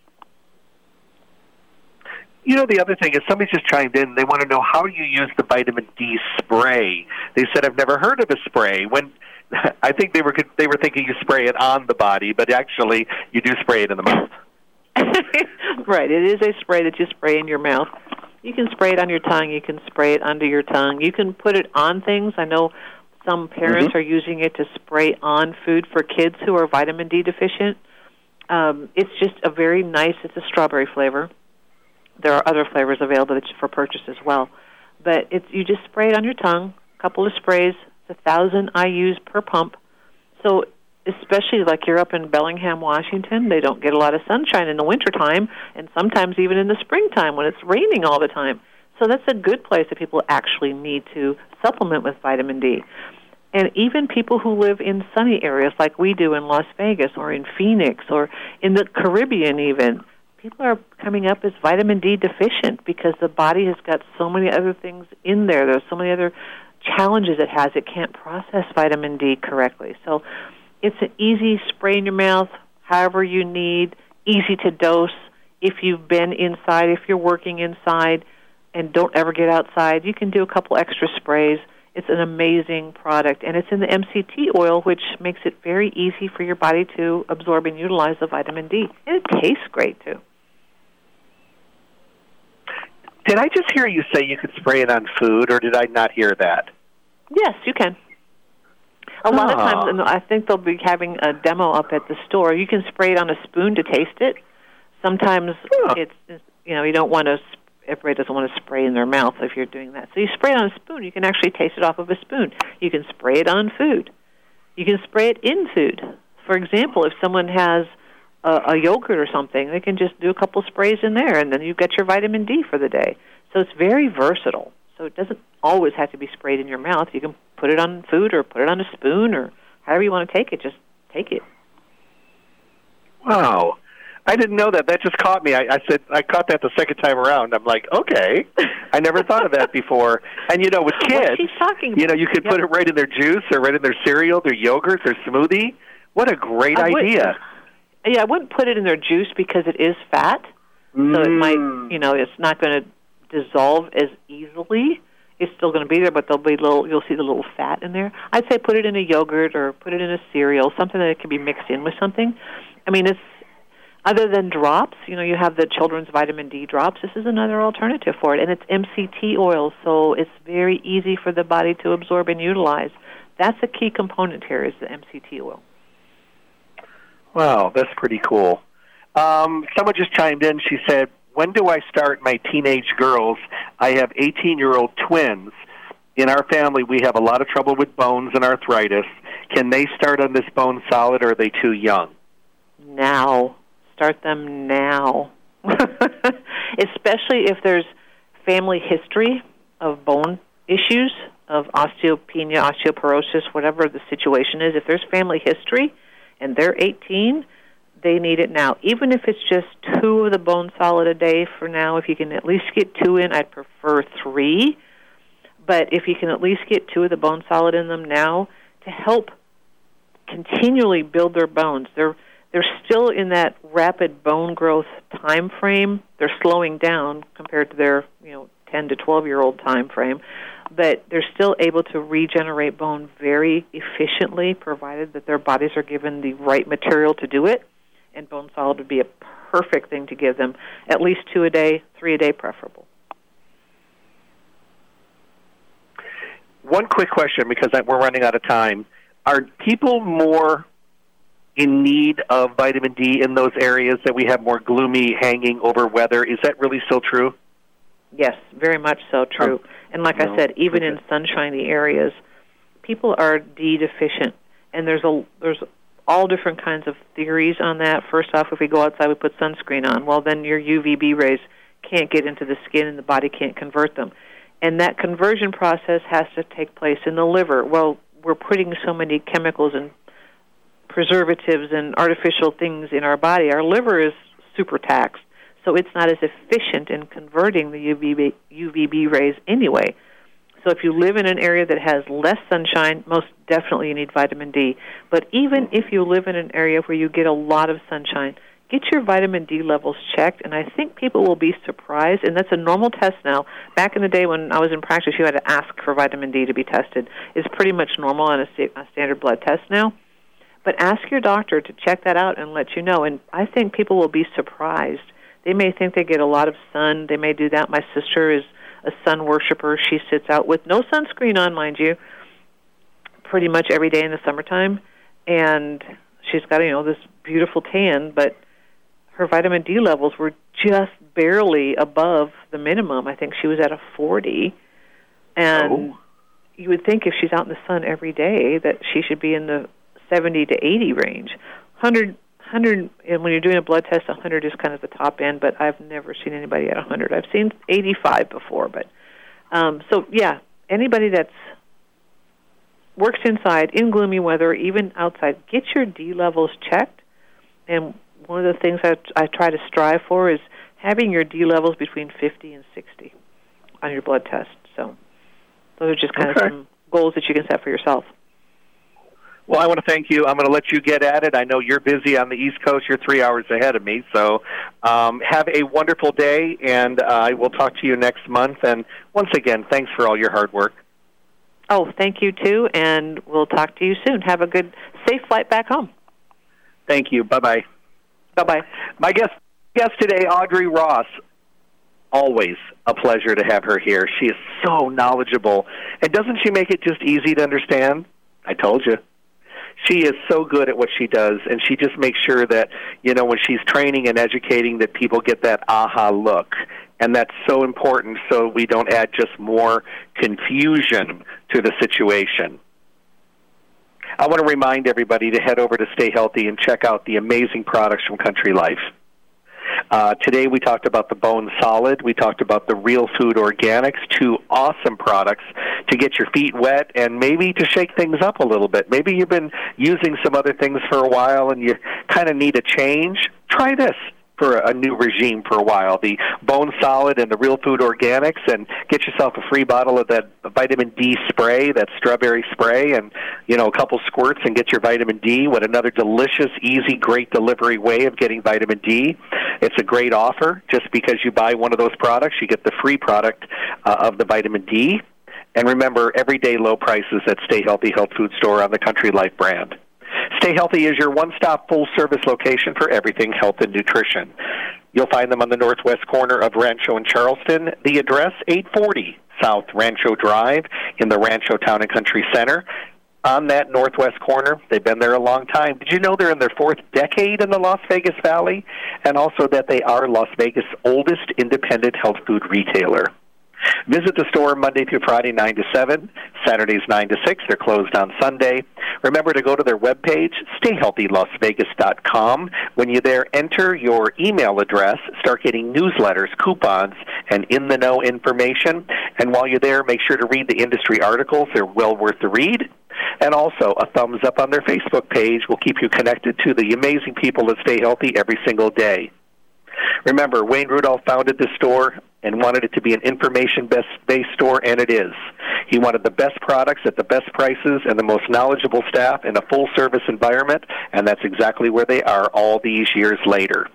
The other thing is somebody just chimed in. They want to know how you use the vitamin D spray. They said, I've never heard of a spray. When I think they were thinking you spray it on the body, but actually you do spray it in the mouth. Right. It is a spray that you spray in your mouth. You can spray it on your tongue. You can spray it under your tongue. You can put it on things. I know some parents are using it to spray on food for kids who are vitamin D deficient. It's just a very nice, it's a strawberry flavor. There are other flavors available for purchase as well. But you just spray it on your tongue, a couple of sprays, it's 1,000 IUs per pump. So especially like you're up in Bellingham, Washington, they don't get a lot of sunshine in the wintertime, and sometimes even in the springtime when it's raining all the time. So that's a good place that people actually need to supplement with vitamin D. And even people who live in sunny areas like we do in Las Vegas or in Phoenix or in the Caribbean even, people are coming up as vitamin D deficient because the body has got so many other things in there. There's so many other challenges it has. It can't process vitamin D correctly. So it's an easy spray in your mouth, however you need, easy to dose. If you've been inside, if you're working inside and don't ever get outside, you can do a couple extra sprays. It's an amazing product, and it's in the MCT oil, which makes it very easy for your body to absorb and utilize the vitamin D. And it tastes great, too. Did I just hear you say you could spray it on food, or did I not hear that? Yes, you can. A lot of times, and I think they'll be having a demo up at the store, you can spray it on a spoon to taste it. Sometimes it's, you don't want to, everybody doesn't want to spray in their mouth if you're doing that. So you spray it on a spoon. You can actually taste it off of a spoon. You can spray it on food. You can spray it in food. For example, if someone has a yogurt or something, they can just do a couple sprays in there, and then you've got your vitamin D for the day. So it's very versatile. So it doesn't always have to be sprayed in your mouth. You can put it on food or put it on a spoon or however you want to take it. Just take it. Wow. I didn't know that. That just caught me. I said I caught that the second time around. I'm like, okay. I never thought of that before. And, with kids, she's talking about, you could put it right in their juice or right in their cereal, their yogurt, their smoothie. What a great idea. I wouldn't put it in their juice because it is fat. So it might, it's not going to dissolve as easily. It's still going to be there, but there'll be you'll see the little fat in there. I'd say put it in a yogurt or put it in a cereal, something that can be mixed in with something. I mean, it's, other than drops, you have the children's vitamin D drops. This is another alternative for it, and it's MCT oil, so it's very easy for the body to absorb and utilize. That's a key component here is the MCT oil. Wow, that's pretty cool. Someone just chimed in. She said, when do I start my teenage girls? I have 18-year-old twins. In our family, we have a lot of trouble with bones and arthritis. Can they start on this bone solid, or are they too young? Now. Start them now. Especially if there's family history of bone issues, of osteopenia, osteoporosis, whatever the situation is. If there's family history and they're 18, they need it now. Even if it's just 2 of the bone solid a day for now, if you can at least get 2 in, I'd prefer 3. But if you can at least get 2 of the bone solid in them now to help continually build their bones. They're still in that rapid bone growth time frame. They're slowing down compared to their 10 to 12-year-old time frame, but they're still able to regenerate bone very efficiently, provided that their bodies are given the right material to do it. And bone solid would be a perfect thing to give them. At least 2 a day, 3 a day preferable. One quick question, because we're running out of time. Are people more in need of vitamin D in those areas that we have more gloomy, hanging over weather? Is that really still true? Yes, very much so true. And like I said, even in sunshiny areas, people are D deficient. And there's all different kinds of theories on that. First off, if we go outside, we put sunscreen on. Well, then your UVB rays can't get into the skin and the body can't convert them. And that conversion process has to take place in the liver. Well, we're putting so many chemicals and preservatives and artificial things in our body. Our liver is super taxed, so it's not as efficient in converting the UVB rays anyway. So if you live in an area that has less sunshine, most definitely you need vitamin D. But even if you live in an area where you get a lot of sunshine, get your vitamin D levels checked, and I think people will be surprised, and that's a normal test now. Back in the day when I was in practice, you had to ask for vitamin D to be tested. It's pretty much normal on a standard blood test now. But ask your doctor to check that out and let you know, and I think people will be surprised. They may think they get a lot of sun. They may do that. My sister is a sun worshiper. She sits out with no sunscreen on, mind you, pretty much every day in the summertime, and she's got, this beautiful tan, but her vitamin D levels were just barely above the minimum. I think she was at a 40, and you would think if she's out in the sun every day that she should be in the 70 to 80 range. 100, and when you're doing a blood test, 100 is kind of the top end, but I've never seen anybody at 100. I've seen 85 before, but anybody that's works inside in gloomy weather, even outside, get your D levels checked. And one of the things I try to strive for is having your D levels between 50 and 60 on your blood test. So those are just kind of some goals that you can set for yourself. Well, I want to thank you. I'm going to let you get at it. I know you're busy on the East Coast. You're 3 hours ahead of me. So have a wonderful day, and I will talk to you next month. And once again, thanks for all your hard work. Oh, thank you, too, and we'll talk to you soon. Have a good, safe flight back home. Thank you. Bye-bye. Bye-bye. My guest today, Audrey Ross. Always a pleasure to have her here. She is so knowledgeable. And doesn't she make it just easy to understand? I told you. She is so good at what she does, and she just makes sure that, when she's training and educating, that people get that aha look. And that's so important so we don't add just more confusion to the situation. I want to remind everybody to head over to Stay Healthy and check out the amazing products from Country Life. Today we talked about the Bone Solid. We talked about the Real Food Organics, 2 awesome products to get your feet wet and maybe to shake things up a little bit. Maybe you've been using some other things for a while and you kind of need a change. Try this for a new regime for a while, the Bone Solid and the Real Food Organics, and get yourself a free bottle of that vitamin D spray, that strawberry spray, and, a couple squirts and get your vitamin D. What another delicious, easy, great delivery way of getting vitamin D. It's a great offer. Just because you buy one of those products, you get the free product of the vitamin D. And remember, everyday low prices at Stay Healthy Health Food Store on the Country Life brand. Stay Healthy is your one-stop full-service location for everything health and nutrition. You'll find them on the northwest corner of Rancho and Charleston. The address, 840 South Rancho Drive in the Rancho Town and Country Center. On that northwest corner, they've been there a long time. Did you know they're in their 4th decade in the Las Vegas Valley? And also that they are Las Vegas' oldest independent health food retailer. Visit the store Monday through Friday, 9 to 7, Saturdays 9 to 6. They're closed on Sunday. Remember to go to their webpage, stayhealthylasvegas.com. When you're there, enter your email address, start getting newsletters, coupons, and in-the-know information. And while you're there, make sure to read the industry articles. They're well worth the read. And also, a thumbs up on their Facebook page will keep you connected to the amazing people that Stay Healthy every single day. Remember, Wayne Rudolph founded this store and wanted it to be an information-based store, and it is. He wanted the best products at the best prices and the most knowledgeable staff in a full-service environment, and that's exactly where they are all these years later.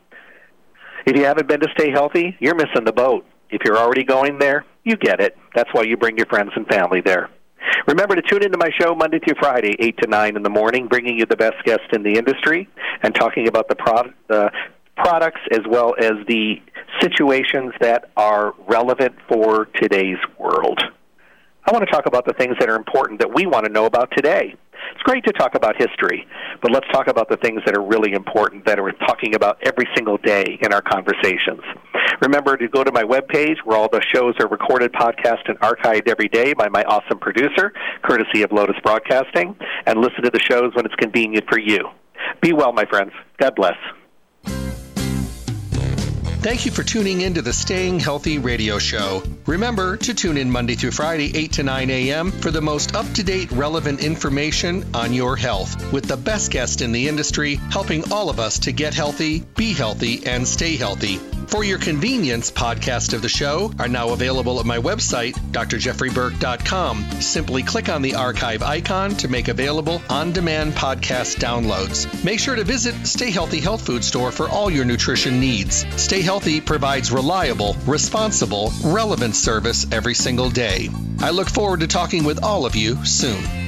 If you haven't been to Stay Healthy, you're missing the boat. If you're already going there, you get it. That's why you bring your friends and family there. Remember to tune into my show Monday through Friday, 8 to 9 in the morning, bringing you the best guests in the industry and talking about the products as well as the situations that are relevant for today's world. I want to talk about the things that are important that we want to know about today. It's great to talk about history, but let's talk about the things that are really important that we're talking about every single day in our conversations. Remember to go to my webpage where all the shows are recorded, podcast, and archived every day by my awesome producer, courtesy of Lotus Broadcasting, and listen to the shows when it's convenient for you. Be well, my friends. God bless. Thank you for tuning in to the Staying Healthy Radio Show. Remember to tune in Monday through Friday, 8 to 9 a.m. for the most up-to-date, relevant information on your health, with the best guest in the industry helping all of us to get healthy, be healthy, and stay healthy. For your convenience, podcasts of the show are now available at my website, drjeffreyburke.com. Simply click on the archive icon to make available on-demand podcast downloads. Make sure to visit Stay Healthy Health Food Store for all your nutrition needs. Stay Healthy provides reliable, responsible, relevant service every single day. I look forward to talking with all of you soon.